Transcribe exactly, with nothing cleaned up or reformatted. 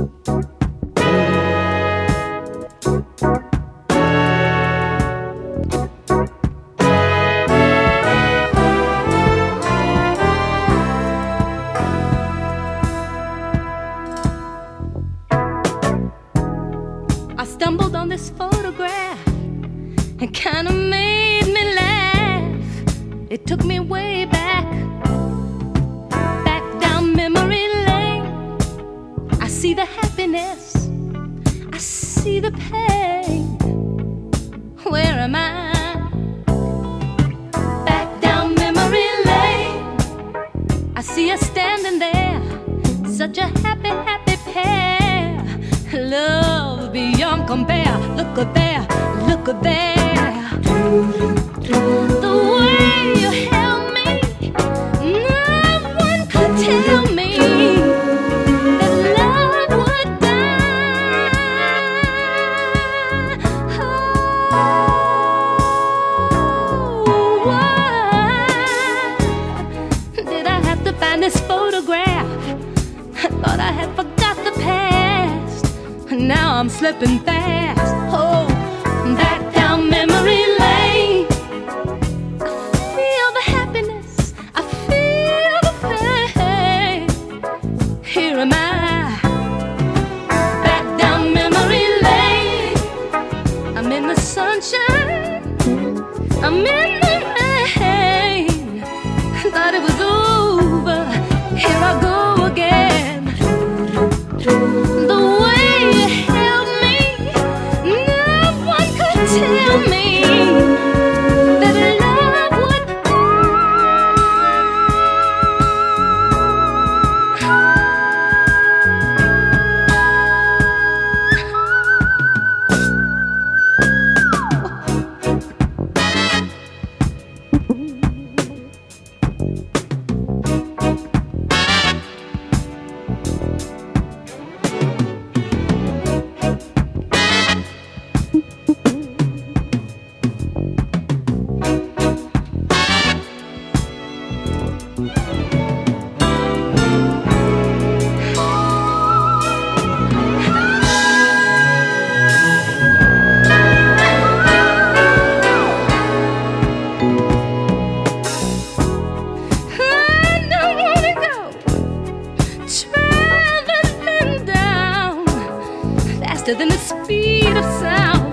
I stumbled on this photograph. It kind of made me laugh. It took me way back, back down memory lane. I see the happiness, I see the pain. Where am I? Back down memory lane. I see us standing there, such a happy, happy pair. Love beyond compare. Look at there, look at there. The way you held me, no one could tell me that love would die. Oh, why did I have to find this photograph? I thought I had forgot the past. Now I'm slipping fast. Oh, back down memory lane. I feel the happiness, I feel the pain. Here am I, back down memory lane. I'm in the sunshine, I'm in the rain. Thought it was over, here I go again. The way you held me, no one could tell me that love would than the speed of sound.